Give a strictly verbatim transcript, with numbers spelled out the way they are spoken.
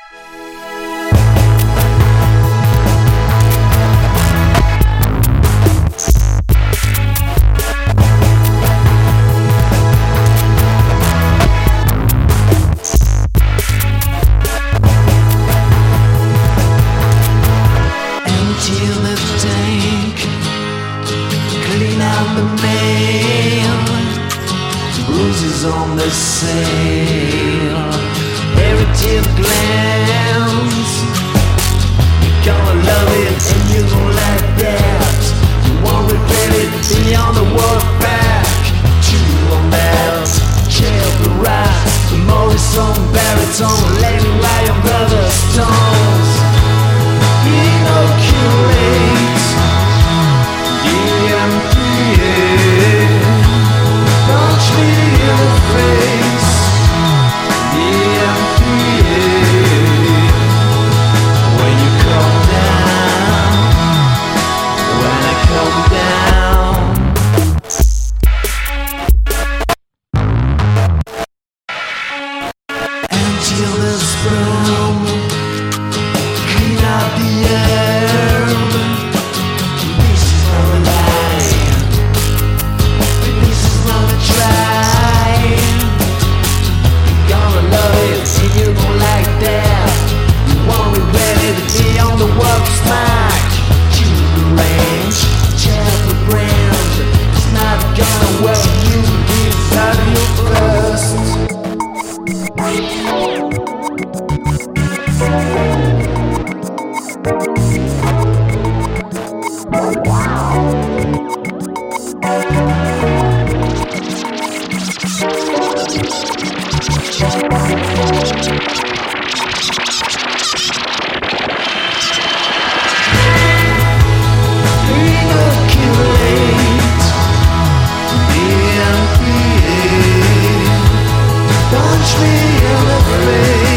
On the sail, every tear glance, you're gonna love it and you gon' like that. You won't regret it beyond the walk back to romance. Chill the rise, the Morrison baritone, laying right on brother stones. Inoculate the empty. Punch me in the face, yeah, yeah. When you come down, when I come down. Until the sperm clean up the herb. This is not a lie. This is not a try. You're gonna love it and you gon' like that. You won't regret it beyond the work smack. Choose the range, check the brand. It's not gonna work, you decide you first. Inoculate the empty. Punch me in the face.